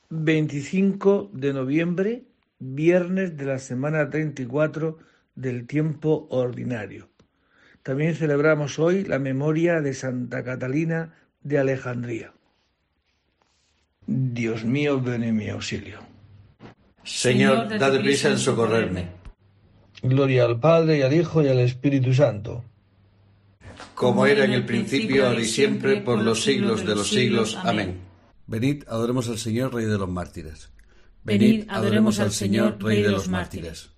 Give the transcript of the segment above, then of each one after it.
25 de noviembre, viernes de la semana 34 del tiempo ordinario. También celebramos hoy la memoria de Santa Catalina de Alejandría. Dios mío, ven en mi auxilio. Señor, date prisa en socorrerme. Gloria al Padre, y al Hijo, y al Espíritu Santo. Como era en el principio, ahora y siempre, por los siglos de los siglos. Amén. Venid, adoremos al Señor, Rey de los mártires. Venid, adoremos al Señor, Rey de los mártires.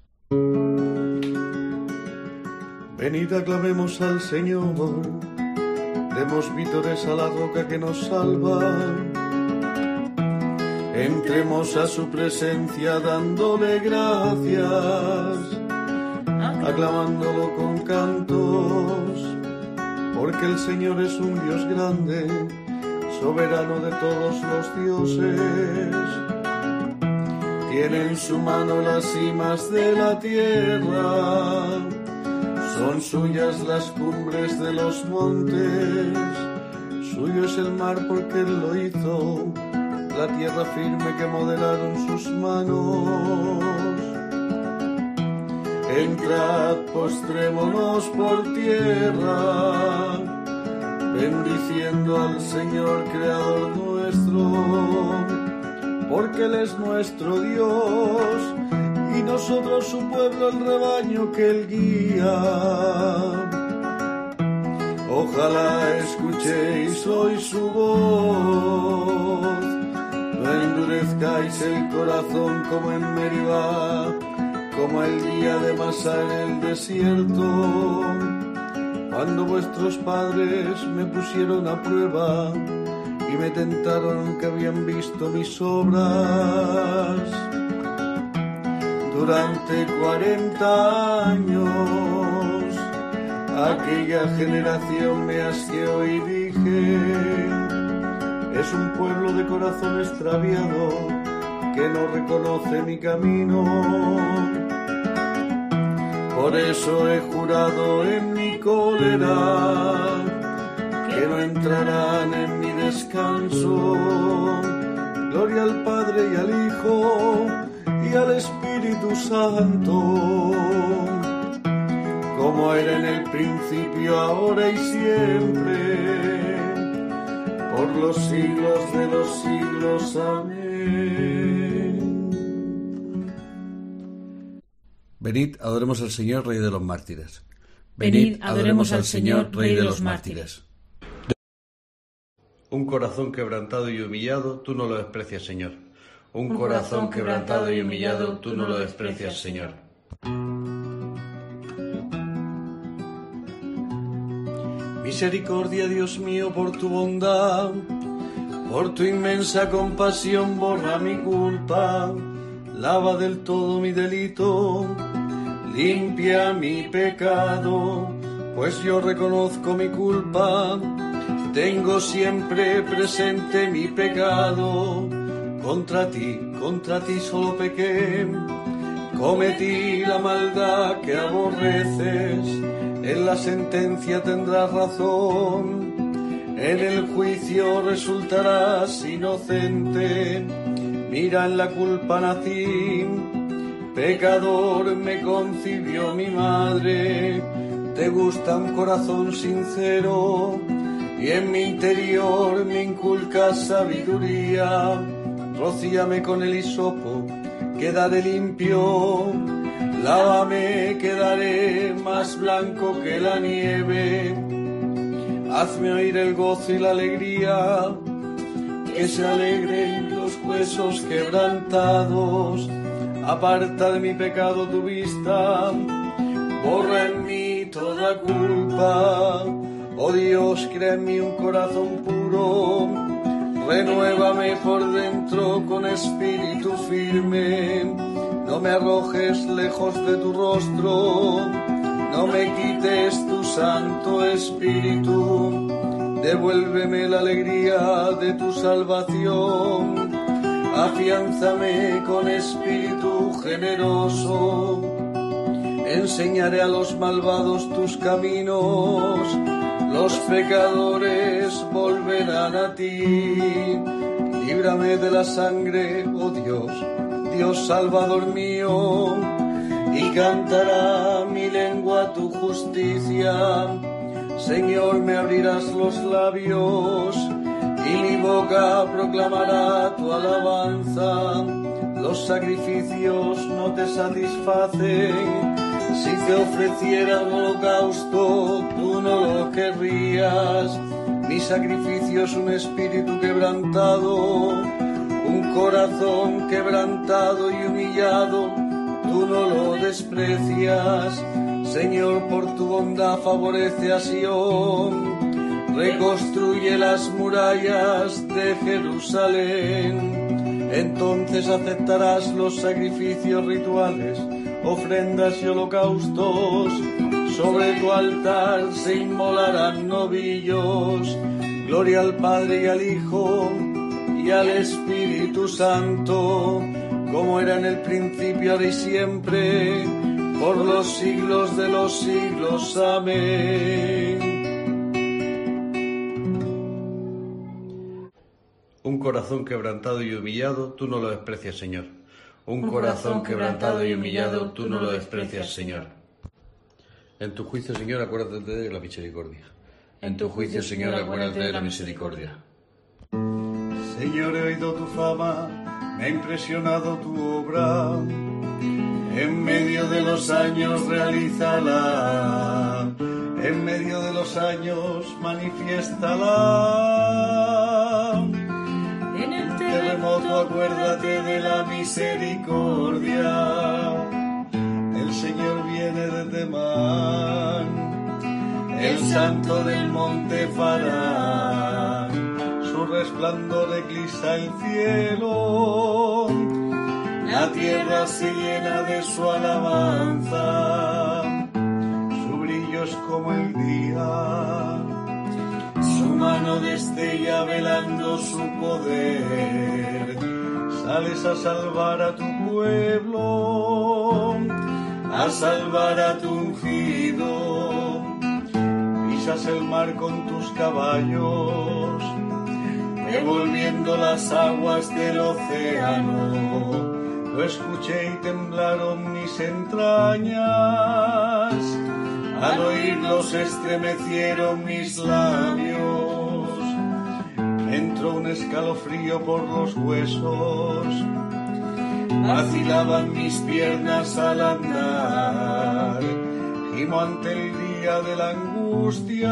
Venid, aclamemos al Señor, demos vítores a la roca que nos salva. Entremos a su presencia dándole gracias, aclamándolo con cantos, porque el Señor es un Dios grande, soberano de todos los dioses. Tiene en su mano las cimas de la tierra, son suyas las cumbres de los montes, suyo es el mar porque Él lo hizo, la tierra firme que modelaron sus manos. Entrad, postrémonos por tierra, bendiciendo al Señor Creador nuestro, porque Él es nuestro Dios, y nosotros su pueblo, el rebaño que Él guía. Ojalá escuchéis hoy su voz, no endurezcáis el corazón como en Meribá, como el día de Masá en el desierto, cuando vuestros padres me pusieron a prueba y me tentaron aunque habían visto mis obras. Durante 40 años aquella generación me asqueó y dije: es un pueblo de corazón extraviado que no reconoce mi camino. Por eso he jurado en mi cólera que no entrarán en mi descanso. Gloria al Padre y al Hijo y al Espíritu Santo, como era en el principio, ahora y siempre, por los siglos de los siglos. Amén. Venid, adoremos al Señor, Rey de los mártires. Venid, adoremos al Señor, Rey de los mártires. Un corazón quebrantado y humillado, tú no lo desprecias, Señor. Un corazón quebrantado y humillado, tú no lo desprecias, Señor. Misericordia, Dios mío, por tu bondad, por tu inmensa compasión, borra mi culpa, lava del todo mi delito, limpia mi pecado, pues yo reconozco mi culpa, tengo siempre presente mi pecado. Contra ti solo pequé, cometí la maldad que aborreces, en la sentencia tendrás razón, en el juicio resultarás inocente, mira en la culpa nací, pecador me concibió mi madre, te gusta un corazón sincero, y en mi interior me inculcas sabiduría. Rocíame con el hisopo, quedaré limpio, lávame, quedaré más blanco que la nieve. Hazme oír el gozo y la alegría, que se alegren los huesos quebrantados. Aparta de mi pecado tu vista, borra en mí toda culpa. Oh Dios, crea en mí un corazón puro, renuévame por dentro con espíritu firme, no me arrojes lejos de tu rostro, no me quites tu santo espíritu, devuélveme la alegría de tu salvación, afiánzame con espíritu generoso, enseñaré a los malvados tus caminos, los pecadores volverán a ti, líbrame de la sangre, oh Dios, Dios Salvador mío, y cantará mi lengua tu justicia. Señor, me abrirás los labios, y mi boca proclamará tu alabanza. Los sacrificios no te satisfacen, si te ofreciera un holocausto, tú no lo querrías. Mi sacrificio es un espíritu quebrantado, un corazón quebrantado y humillado, tú no lo desprecias. Señor, por tu bondad favorece a Sión, reconstruye las murallas de Jerusalén. Entonces aceptarás los sacrificios rituales, ofrendas y holocaustos. Sobre tu altar se inmolarán novillos. Gloria al Padre y al Hijo y al Espíritu Santo, como era en el principio, ahora y siempre, por los siglos de los siglos. Amén. Un corazón quebrantado y humillado, tú no lo desprecias, Señor. Un corazón quebrantado y humillado, tú no lo desprecias, Señor. En tu juicio, Señor, acuérdate de la misericordia. En tu juicio, Señor, acuérdate de la misericordia. Señor, he oído tu fama, me ha impresionado tu obra. En medio de los años realízala, en medio de los años manifiéstala. En el terremoto acuérdate de la misericordia. El Señor viene de Temán, el santo del monte Farán. Su resplandor eclipsa el cielo, la tierra se llena de su alabanza. Su brillo es como el día, su mano destella velando su poder. Sales a salvar a tu pueblo, a salvar a tu ungido. Pisas el mar con tus caballos, revolviendo las aguas del océano. Lo escuché y temblaron mis entrañas, al oírlo se estremecieron mis labios. Entró un escalofrío por los huesos, vacilaban mis piernas al andar. Gimo ante el día de la angustia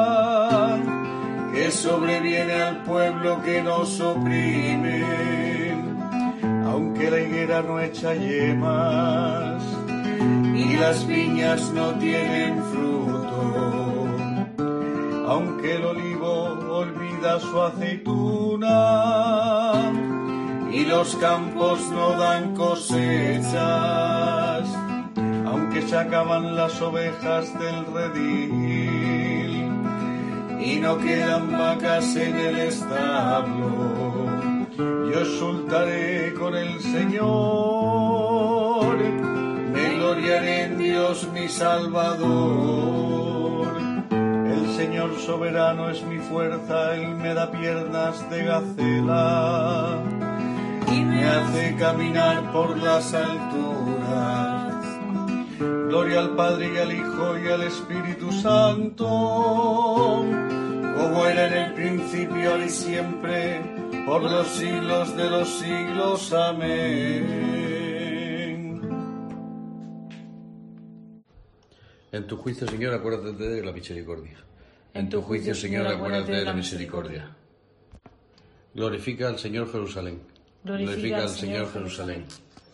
que sobreviene al pueblo que nos oprime. Aunque la higuera no echa yemas y las viñas no tienen fruto, aunque el olivo olvida su aceituna y los campos no dan cosechas, aunque se acaban las ovejas del redil y no quedan vacas en el establo, yo exultaré con el Señor, me gloriaré en Dios mi Salvador. El Señor soberano es mi fuerza, Él me da piernas de gacela y me hace caminar por las alturas. Gloria al Padre y al Hijo y al Espíritu Santo, como era en el principio, ahora y siempre, por los siglos de los siglos. Amén. En tu juicio, Señor, acuérdate de la misericordia. En tu juicio, Señor, acuérdate de la misericordia. Glorifica al Señor Jerusalén. Glorifica al Señor Jerusalén.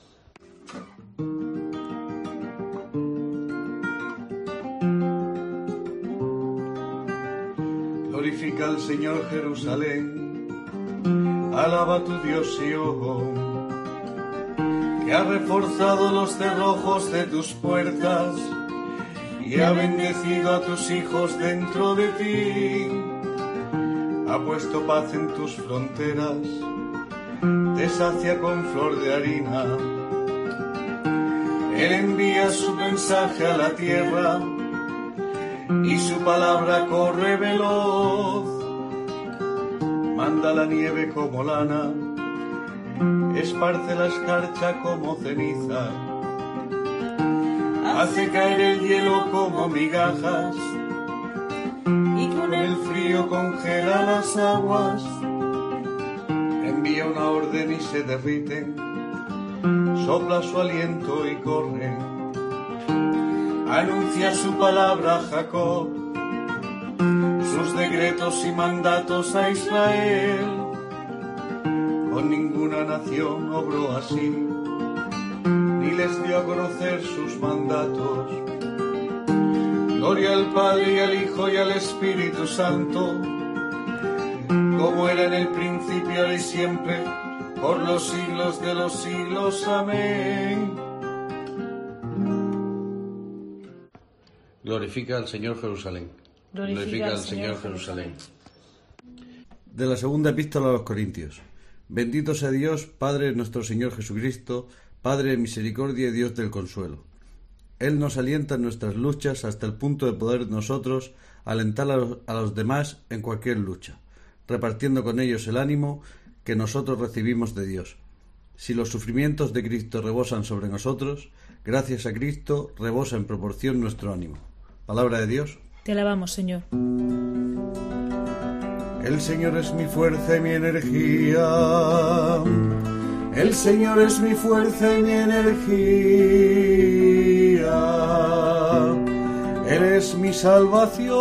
Glorifica al Señor Jerusalén, alaba a tu Dios Sion, que ha reforzado los cerrojos de tus puertas y ha bendecido a tus hijos dentro de ti. Ha puesto paz en tus fronteras, te sacia con flor de harina. Él envía su mensaje a la tierra y su palabra corre veloz. manda la nieve como lana, esparce la escarcha como ceniza, hace caer el hielo como migajas, y con el frío congela las aguas, envía una orden y se derriten, sopla su aliento y corre, anuncia su palabra a Jacob, sus decretos y mandatos a Israel. Con ninguna nación obró así, ni les dio a conocer sus mandatos. Gloria al Padre y al Hijo y al Espíritu Santo, como era en el principio, ahora y siempre, por los siglos de los siglos. Amén. Glorifica al Señor Jerusalén. Glorifica al Señor Jerusalén. De la segunda epístola a los Corintios. Bendito sea Dios, Padre de nuestro Señor Jesucristo, Padre de misericordia y Dios del consuelo. Él nos alienta en nuestras luchas hasta el punto de poder nosotros alentar a los demás en cualquier lucha, repartiendo con ellos el ánimo que nosotros recibimos de Dios. Si los sufrimientos de Cristo rebosan sobre nosotros, gracias a Cristo rebosa en proporción nuestro ánimo. Palabra de Dios. Te alabamos, Señor. El Señor es mi fuerza y mi energía. El Señor es mi fuerza y mi energía. Él es mi salvación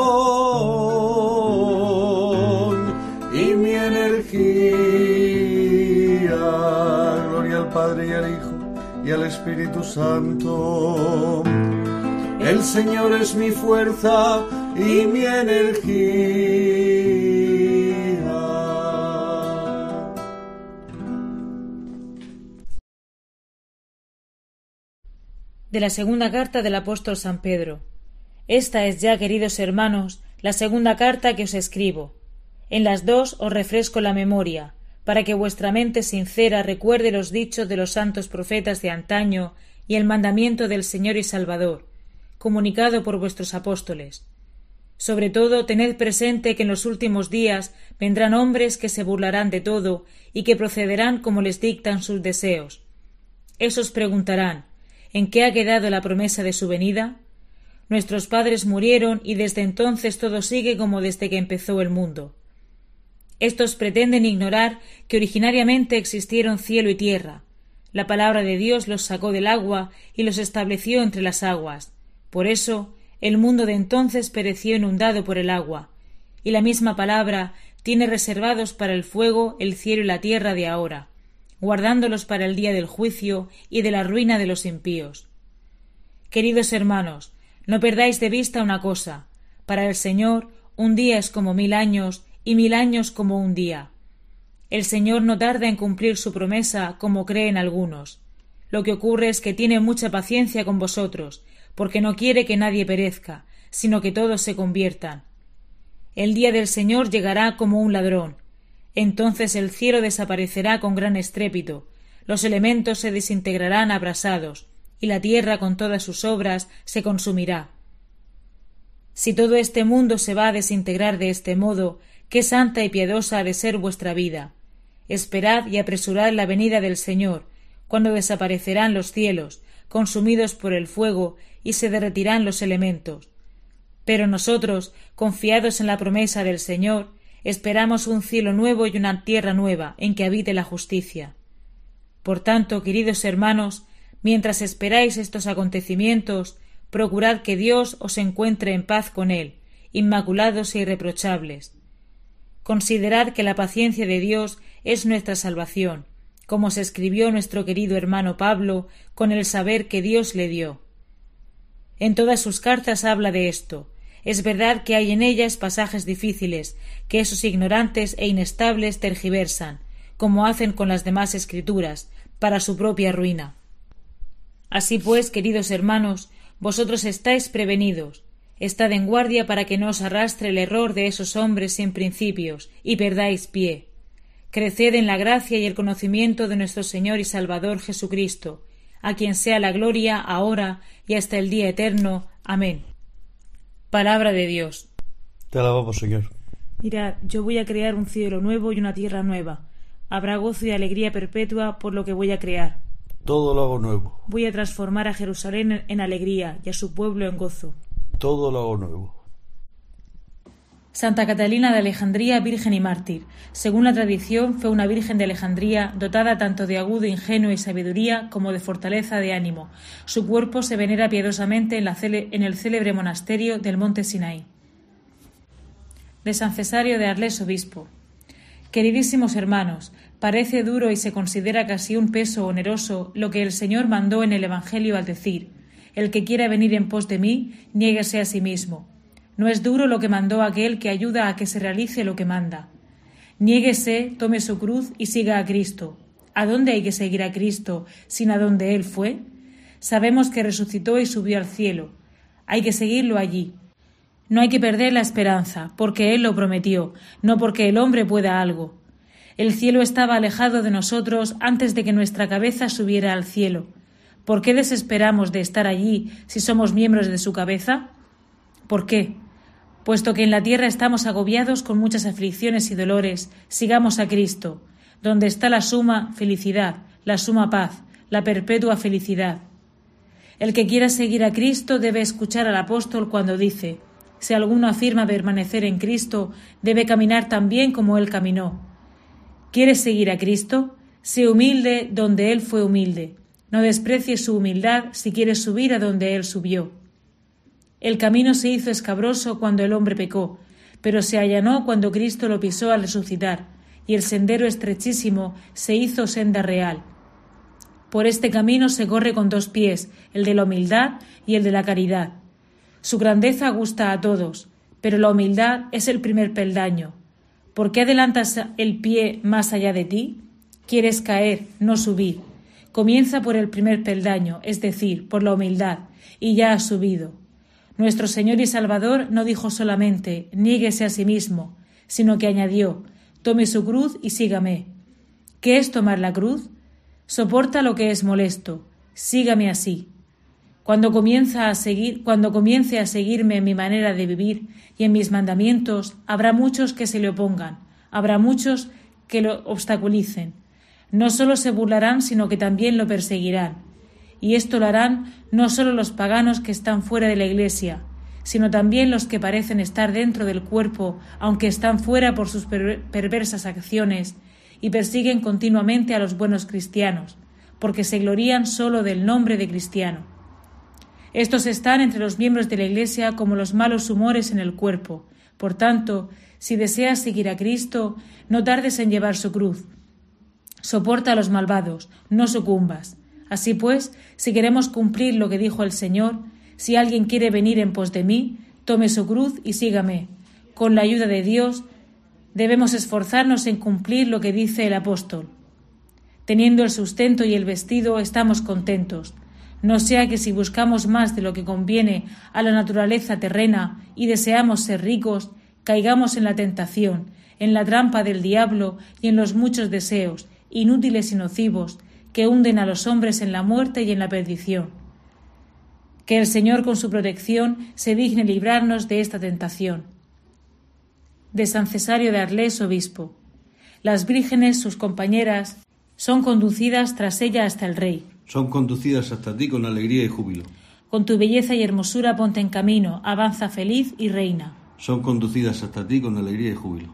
y mi energía. Gloria al Padre y al Hijo y al Espíritu Santo. El Señor es mi fuerza y mi energía. De la segunda carta del apóstol San Pedro. Esta es ya, queridos hermanos, la segunda carta que os escribo. En las dos os refresco la memoria, para que vuestra mente sincera recuerde los dichos de los santos profetas de antaño y el mandamiento del Señor y Salvador, comunicado por vuestros apóstoles. Sobre todo, tened presente que en los últimos días vendrán hombres que se burlarán de todo y que procederán como les dictan sus deseos. Esos preguntarán: ¿en qué ha quedado la promesa de su venida? Nuestros padres murieron y desde entonces todo sigue como desde que empezó el mundo. Estos pretenden ignorar que originariamente existieron cielo y tierra. La palabra de Dios los sacó del agua y los estableció entre las aguas. Por eso, el mundo de entonces pereció inundado por el agua, y la misma palabra tiene reservados para el fuego el cielo y la tierra de ahora, guardándolos para el día del juicio y de la ruina de los impíos. Queridos hermanos, no perdáis de vista una cosa: para el Señor un día es como 1000 años y 1000 años como un día. El Señor no tarda en cumplir su promesa como creen algunos. Lo que ocurre es que tiene mucha paciencia con vosotros, porque no quiere que nadie perezca, sino que todos se conviertan. El día del Señor llegará como un ladrón. Entonces el cielo desaparecerá con gran estrépito, los elementos se desintegrarán abrasados, y la tierra con todas sus obras se consumirá. Si todo este mundo se va a desintegrar de este modo, qué santa y piadosa ha de ser vuestra vida. Esperad y apresurad la venida del Señor, cuando desaparecerán los cielos, consumidos por el fuego, y se derretirán los elementos. Pero nosotros, confiados en la promesa del Señor, esperamos un cielo nuevo y una tierra nueva en que habite la justicia. Por tanto, queridos hermanos, mientras esperáis estos acontecimientos, procurad que Dios os encuentre en paz con Él, inmaculados e irreprochables. Considerad que la paciencia de Dios es nuestra salvación, como se escribió nuestro querido hermano Pablo con el saber que Dios le dio. En todas sus cartas habla de esto. Es verdad que hay en ellas pasajes difíciles, que esos ignorantes e inestables tergiversan, como hacen con las demás escrituras, para su propia ruina. Así pues, queridos hermanos, vosotros estáis prevenidos. Estad en guardia para que no os arrastre el error de esos hombres sin principios, y perdáis pie. Creced en la gracia y el conocimiento de nuestro Señor y Salvador Jesucristo, a quien sea la gloria ahora y hasta el día eterno. Amén. Palabra de Dios. Te alabamos, Señor. Mirad, yo voy a crear un cielo nuevo y una tierra nueva. Habrá gozo y alegría perpetua por lo que voy a crear. Todo lo hago nuevo. Voy a transformar a Jerusalén en alegría y a su pueblo en gozo. Todo lo hago nuevo. Santa Catalina de Alejandría, virgen y mártir. Según la tradición, fue una virgen de Alejandría dotada tanto de agudo ingenio y sabiduría como de fortaleza de ánimo. Su cuerpo se venera piadosamente en el célebre monasterio del monte Sinaí. De San Cesario de Arles, obispo. Queridísimos hermanos, parece duro y se considera casi un peso oneroso lo que el Señor mandó en el Evangelio al decir: el que quiera venir en pos de mí, niéguese a sí mismo. No es duro lo que mandó aquel que ayuda a que se realice lo que manda. Niéguese, tome su cruz y siga a Cristo. ¿A dónde hay que seguir a Cristo, sino a donde Él fue? Sabemos que resucitó y subió al cielo. Hay que seguirlo allí. No hay que perder la esperanza, porque Él lo prometió, no porque el hombre pueda algo. El cielo estaba alejado de nosotros antes de que nuestra cabeza subiera al cielo. ¿Por qué desesperamos de estar allí si somos miembros de su cabeza? ¿Por qué? Puesto que en la tierra estamos agobiados con muchas aflicciones y dolores, sigamos a Cristo, donde está la suma felicidad, la suma paz, la perpetua felicidad. El que quiera seguir a Cristo debe escuchar al apóstol cuando dice: si alguno afirma permanecer en Cristo, debe caminar tan bien como Él caminó. ¿Quieres seguir a Cristo? Sé humilde donde Él fue humilde. No desprecies su humildad si quieres subir a donde Él subió. El camino se hizo escabroso cuando el hombre pecó, pero se allanó cuando Cristo lo pisó al resucitar, y el sendero estrechísimo se hizo senda real. Por este camino se corre con 2 pies, el de la humildad y el de la caridad. Su grandeza gusta a todos, pero la humildad es el primer peldaño. ¿Por qué adelantas el pie más allá de ti? Quieres caer, no subir. Comienza por el primer peldaño, es decir, por la humildad, y ya has subido. Nuestro Señor y Salvador no dijo solamente: niéguese a sí mismo, sino que añadió: tome su cruz y sígame. ¿Qué es tomar la cruz? Soporta lo que es molesto, sígame así. Cuando comience a seguirme en mi manera de vivir y en mis mandamientos, habrá muchos que se le opongan, habrá muchos que lo obstaculicen. No solo se burlarán, sino que también lo perseguirán. Y esto lo harán no solo los paganos que están fuera de la Iglesia, sino también los que parecen estar dentro del cuerpo, aunque están fuera por sus perversas acciones, y persiguen continuamente a los buenos cristianos, porque se glorían solo del nombre de cristiano. Estos están entre los miembros de la Iglesia como los malos humores en el cuerpo. Por tanto, si deseas seguir a Cristo, no tardes en llevar su cruz. Soporta a los malvados, no sucumbas. Así pues, si queremos cumplir lo que dijo el Señor: si alguien quiere venir en pos de mí, tome su cruz y sígame. Con la ayuda de Dios, debemos esforzarnos en cumplir lo que dice el apóstol. Teniendo el sustento y el vestido, estamos contentos. No sea que si buscamos más de lo que conviene a la naturaleza terrena y deseamos ser ricos, caigamos en la tentación, en la trampa del diablo y en los muchos deseos, inútiles y nocivos, que hunden a los hombres en la muerte y en la perdición. Que el Señor con su protección se digne librarnos de esta tentación. De San Cesario de Arles, obispo. Las vírgenes, sus compañeras, son conducidas tras ella hasta el Rey. Son conducidas hasta ti con alegría y júbilo. Con tu belleza y hermosura ponte en camino, avanza feliz y reina. Son conducidas hasta ti con alegría y júbilo.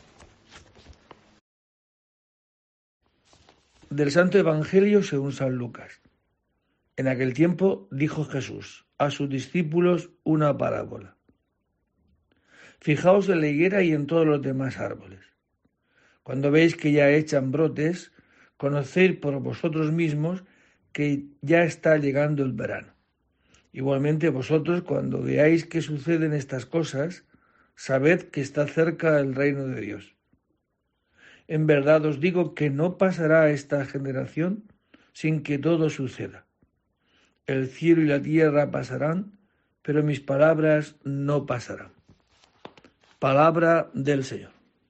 Del Santo Evangelio según San Lucas. En aquel tiempo dijo Jesús a sus discípulos una parábola. Fijaos en la higuera y en todos los demás árboles. Cuando veis que ya echan brotes, conoced por vosotros mismos que ya está llegando el verano. Igualmente vosotros, cuando veáis que suceden estas cosas, sabed que está cerca el reino de Dios. En verdad os digo que no pasará esta generación sin que todo suceda. El cielo y la tierra pasarán, pero mis palabras no pasarán. Palabra del Señor.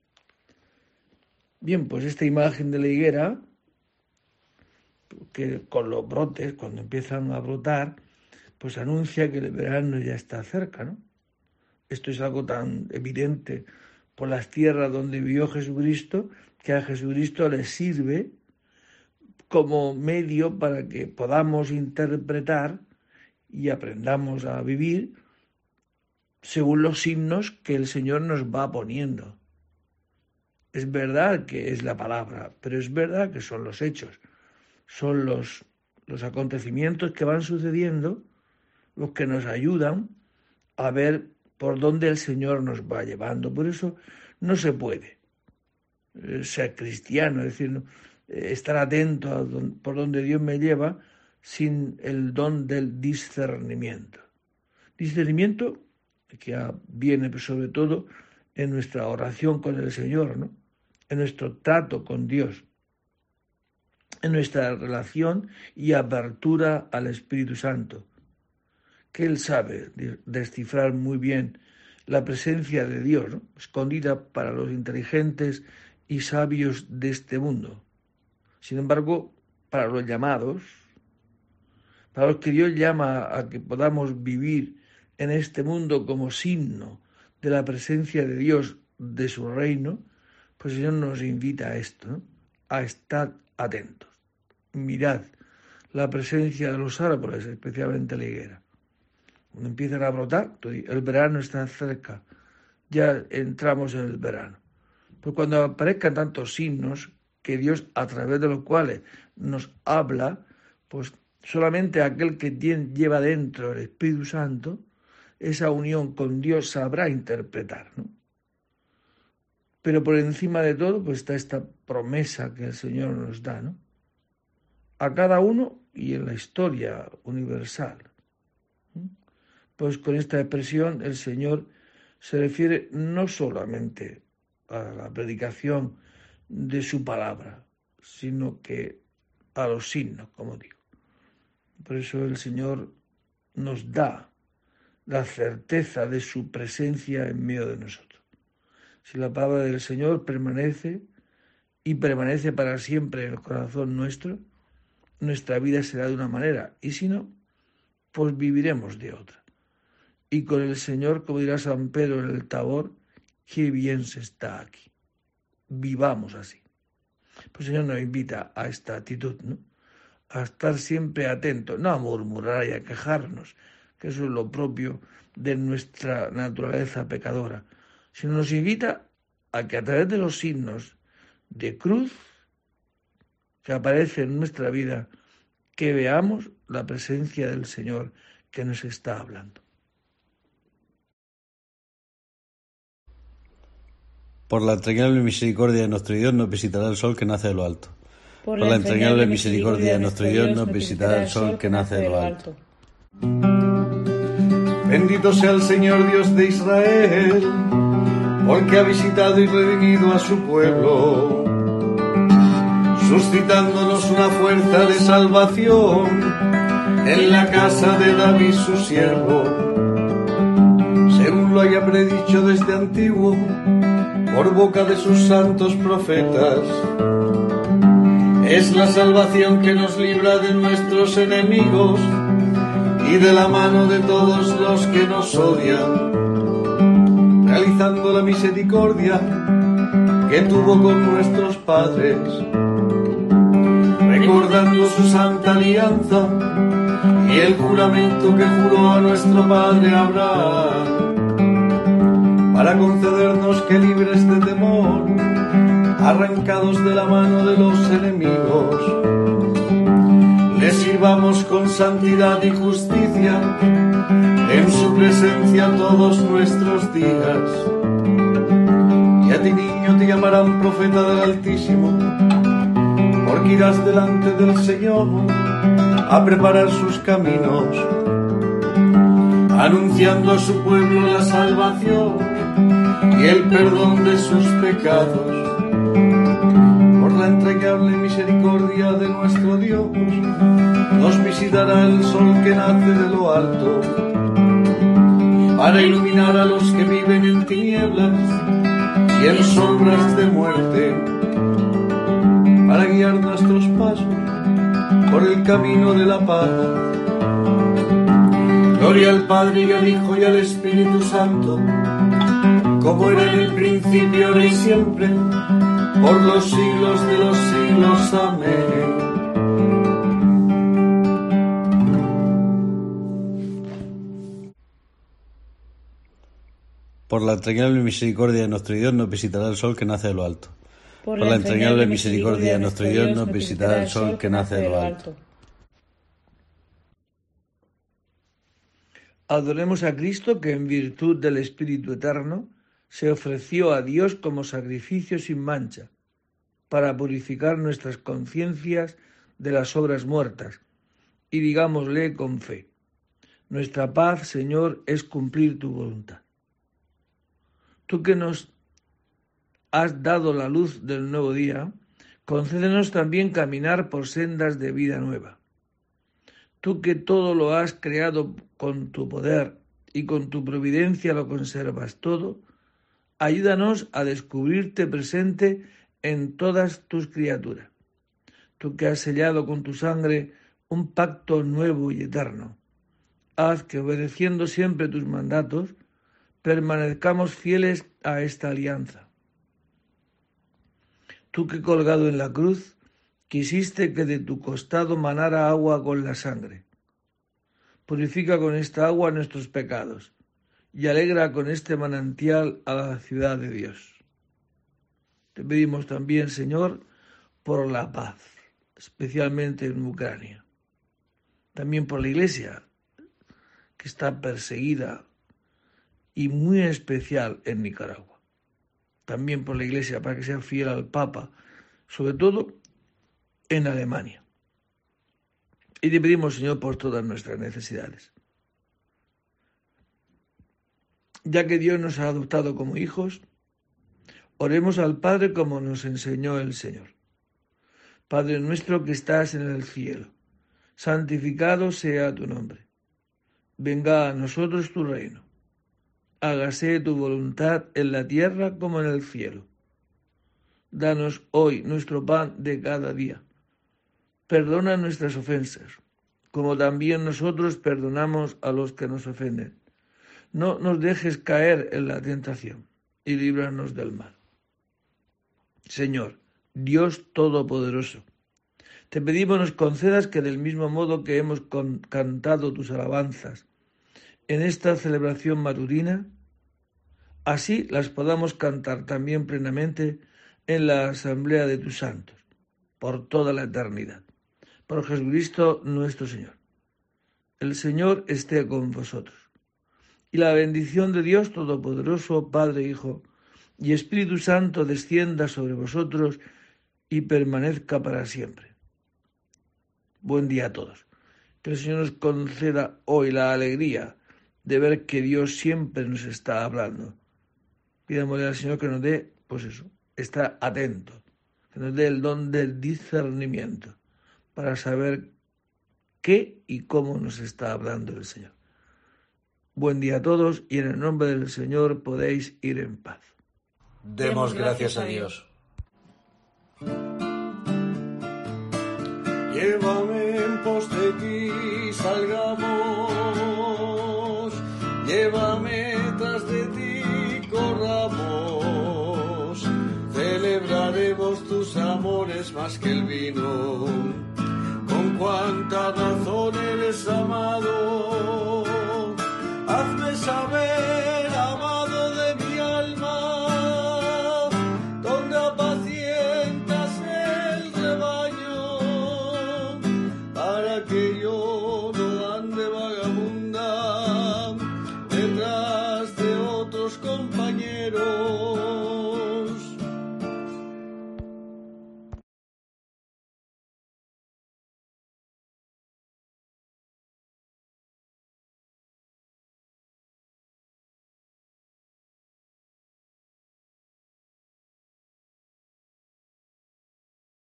Bien, pues esta imagen de la higuera, que con los brotes, cuando empiezan a brotar, pues anuncia que el verano ya está cerca, ¿no? Esto es algo tan evidente por las tierras donde vivió Jesucristo, que a Jesucristo le sirve como medio para que podamos interpretar y aprendamos a vivir según los signos que el Señor nos va poniendo. Es verdad que es la palabra, pero es verdad que son los hechos, son los acontecimientos que van sucediendo los que nos ayudan a ver por dónde el Señor nos va llevando. Por eso no se puede ser cristiano, es decir, estar atento a por donde Dios me lleva sin el don del discernimiento. Discernimiento que viene sobre todo en nuestra oración con el Señor, ¿no? En nuestro trato con Dios, en nuestra relación y apertura al Espíritu Santo, que Él sabe descifrar muy bien la presencia de Dios, ¿no? Escondida para los inteligentes y sabios de este mundo. Sin embargo, para los llamados, para los que Dios llama a que podamos vivir en este mundo como signo de la presencia de Dios, de su reino, pues el Señor nos invita a esto, ¿no? A estar atentos. Mirad la presencia de los árboles, especialmente la higuera. Cuando empiezan a brotar, el verano está cerca, ya entramos en el verano. Pues cuando aparezcan tantos signos que Dios, a través de los cuales nos habla, pues solamente aquel que lleva dentro el Espíritu Santo, esa unión con Dios sabrá interpretar, ¿no? Pero por encima de todo, pues está esta promesa que el Señor nos da, ¿no? A cada uno y en la historia universal. Pues con esta expresión el Señor se refiere no solamente a la predicación de su palabra, sino que a los signos, como digo. Por eso el Señor nos da la certeza de su presencia en medio de nosotros. Si la palabra del Señor permanece y permanece para siempre en el corazón nuestro, nuestra vida será de una manera, y si no, pues viviremos de otra. Y con el Señor, como dirá San Pedro en el Tabor, qué bien se está aquí. Vivamos así. Pues el Señor nos invita a esta actitud, ¿no? A estar siempre atentos, no a murmurar y a quejarnos, que eso es lo propio de nuestra naturaleza pecadora, sino nos invita a que a través de los signos de cruz que aparecen en nuestra vida, que veamos la presencia del Señor que nos está hablando. Por la entrañable misericordia de nuestro Dios nos visitará el sol que nace de lo alto. Por la entrañable misericordia de nuestro Dios nos visitará el sol que nace de lo alto. Bendito sea el Señor Dios de Israel, porque ha visitado y redimido a su pueblo, suscitándonos una fuerza de salvación en la casa de David su siervo, según lo haya predicho desde antiguo por boca de sus santos profetas. Es la salvación que nos libra de nuestros enemigos y de la mano de todos los que nos odian, realizando la misericordia que tuvo con nuestros padres, recordando su santa alianza y el juramento que juró a nuestro padre Abraham, para concedernos que libres de temor, arrancados de la mano de los enemigos, le sirvamos con santidad y justicia en su presencia todos nuestros días. Y a ti, niño, te llamarán profeta del Altísimo, porque irás delante del Señor a preparar sus caminos, anunciando a su pueblo la salvación y el perdón de sus pecados. Por la entrañable misericordia de nuestro Dios, nos visitará el sol que nace de lo alto, para iluminar a los que viven en tinieblas y en sombras de muerte, para guiar nuestros pasos por el camino de la paz. Gloria al Padre y al Hijo y al Espíritu Santo, como era en el principio, ahora y siempre, por los siglos de los siglos. Amén. Por la entrañable misericordia de nuestro Dios nos visitará el sol que nace de lo alto. Por la entrañable misericordia de nuestro Dios nos visitará el sol que nace de lo alto. Adoremos a Cristo, que en virtud del Espíritu Eterno se ofreció a Dios como sacrificio sin mancha, para purificar nuestras conciencias de las obras muertas, y digámosle con fe: nuestra paz, Señor, es cumplir tu voluntad. Tú que nos has dado la luz del nuevo día, concédenos también caminar por sendas de vida nueva. Tú que todo lo has creado con tu poder y con tu providencia lo conservas todo, ayúdanos a descubrirte presente en todas tus criaturas. Tú que has sellado con tu sangre un pacto nuevo y eterno, haz que, obedeciendo siempre tus mandatos, permanezcamos fieles a esta alianza. Tú que, colgado en la cruz, quisiste que de tu costado manara agua con la sangre. Purifica con esta agua nuestros pecados y alegra con este manantial a la ciudad de Dios. Te pedimos también, Señor, por la paz, especialmente en Ucrania. También por la Iglesia, que está perseguida, y muy especial en Nicaragua. También por la Iglesia, para que sea fiel al Papa, sobre todo en Alemania. Y te pedimos, Señor, por todas nuestras necesidades. Ya que Dios nos ha adoptado como hijos, oremos al Padre como nos enseñó el Señor. Padre nuestro que estás en el cielo, santificado sea tu nombre. Venga a nosotros tu reino. Hágase tu voluntad en la tierra como en el cielo. Danos hoy nuestro pan de cada día. Perdona nuestras ofensas, como también nosotros perdonamos a los que nos ofenden. No nos dejes caer en la tentación y líbranos del mal. Señor, Dios Todopoderoso, te pedimos nos concedas que del mismo modo que hemos cantado tus alabanzas en esta celebración matutina, así las podamos cantar también plenamente en la asamblea de tus santos, por toda la eternidad. Por Jesucristo nuestro Señor. El Señor esté con vosotros. Y la bendición de Dios Todopoderoso, Padre, Hijo y Espíritu Santo descienda sobre vosotros y permanezca para siempre. Buen día a todos. Que el Señor nos conceda hoy la alegría de ver que Dios siempre nos está hablando. Pidámosle al Señor que nos dé, estar atento, que nos dé el don del discernimiento para saber qué y cómo nos está hablando el Señor. Buen día a todos y en el nombre del Señor podéis ir en paz. Demos gracias a Dios. Llévame en pos de ti, salgamos. Llévame tras de ti, corramos. Celebraremos tus amores más que el vino. Con cuánta razón eres amado. Hazme saber